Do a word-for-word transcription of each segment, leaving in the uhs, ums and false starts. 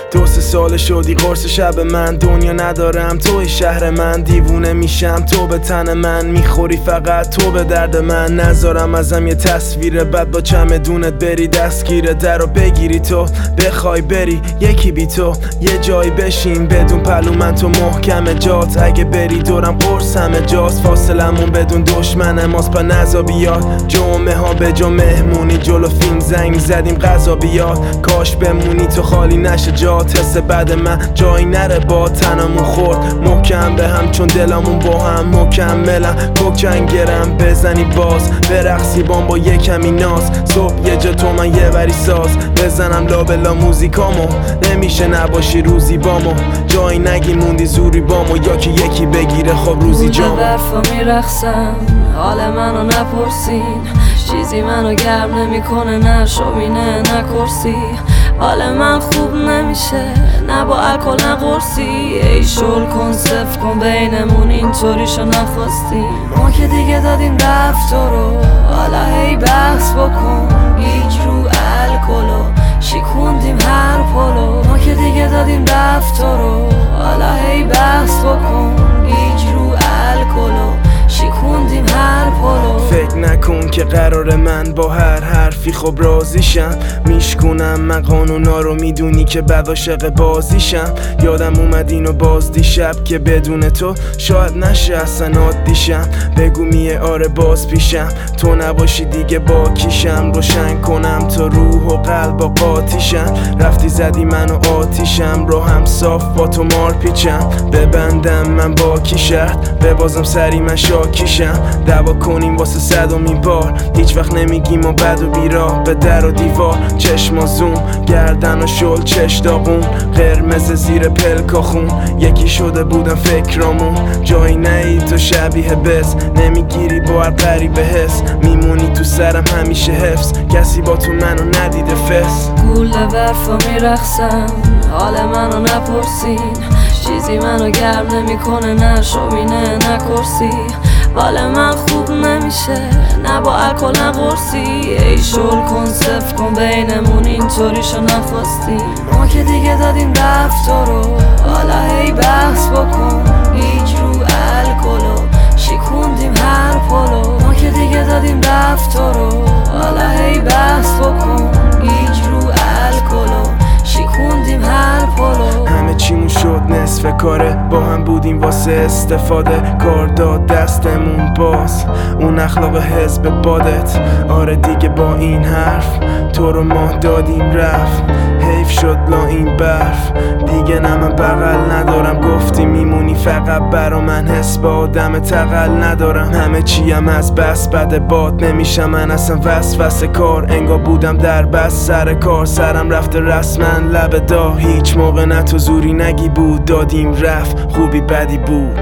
دو سه سال شدی قرص شب من، دنیا ندارم توی شهر من، دیوونه میشم تو به تن من، میخوری فقط تو به درد من. نذارم ازم یه تصویر بد با چمدونت بری دستگیر در رو بگیری تو بخوای بری یکی بی تو یه جایی بشین بدون پلو من تو محکم جات، اگه بری دورم قرص همه جاست، فاصلمون بدون دشمن ماست پا نزا بیاد جمعه ها به جا مهمونی جلو فیلم زنگ زدیم غذا بیاد، کاش بمونی تو خالی نشه جات، حس بعد من جایی نره با تنمون خورد محکم به هم چون دلمون با هم مکملم، کوکنگرم بزنی باز برقصی بام با یه کمی ناز، صبح یه جا تو من یه بری ساز بزنم لابلا موزیکامو، نمیشه نباشی روزی بامو جایی نگی موندی زوری بامو، یا که یکی بگیره خب روزی جامو. برفا میرخصم حال منو نپرسین، چیزی منو گرم نمیکنه نه شومینه نه کرسی، حال من خوب نمیشه نه با الکل نه قرصی، ای شل کن صف کن بینمون اینطوریشو نخواستیم، ما که دیگه دادیم رفت رو حالا هی بحث بکن، گیج رو الکلو شیکوندیم هر پلو، ما که دیگه دادیم رفت رو حالا هی بحث بکن، گیج رو الکلو شیکوندیم هر پلو. فکر نکن که قرار من با هر حرفی خب راضیشم، میشکنم من قانونا رو میدونی که بعد عاشق بازیشم، یادم اومد اینو باز دیشب که بدون تو شاید نشه اصلا عادیشم، بگو میه آره باز پیشم تو نباشی دیگه با کیشم، روشن کنم تا روح و قلب و قاطیشم، رفتی زدی منو آتیشم رو هم صاف با تو مار پیچم، ببندم من با کی شرط ببازم سری من شاکیشم، دعوا کنیم واسه صدومین بار هیچ وقت نمیگیم و بد و بیراه به در و دیوار، چشم زوم گردن و شل چش داغون قرمز زیر پلکا خون، یکی شده بودم فکرامون جایی نهی تو شبیه بس، نمیگیری با هر قریب حس میمونی تو سرم همیشه حفظ، کسی با تو منو ندیده فس. گوله برفا میرخصم حال منو نپرسین، چیزی منو گرم نمیکنه نه شومینه نه کرسی، حال من خوب نمیشه نه با الکل نه قرصی، ای شل کن صف کن بینمون اینطوریشو نخواستیم، ما که دیگه دادیم رفت رو حالا هی بحث بکن، گیج رو الکلو شیکوندیم هر پلو، ما که دیگه دادیم رفت رو حالا هی بحث بکن، گیج رو الکلو شیکوندیم هر پلو. همه چیمون شد نصف کاره با هم بودیم واسه استفاده، کار داد دستمون باز اون اخلاق حزب بادت، آره دیگه با این حرف تو رو ما دادیم رفت، حیف شد لا این برف دیگه نه من بغل ندارم، گفتی میمونی فقط برا من حس با آدم تقل ندارم، همه چیم از بس بد باد نمیشم من اصلا وسوسه کار، انگار بودم در بس سر کار سرم رفته رسما لب دا، هیچ موقع نه تو زوری نگی بود دادیم رفت خوبی بدی بود.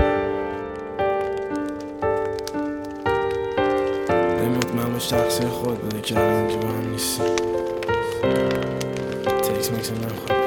این مطمئن باش تقصیر خود بوده که الان اینجا با هم نیستیم، تکس میکس نمیخواد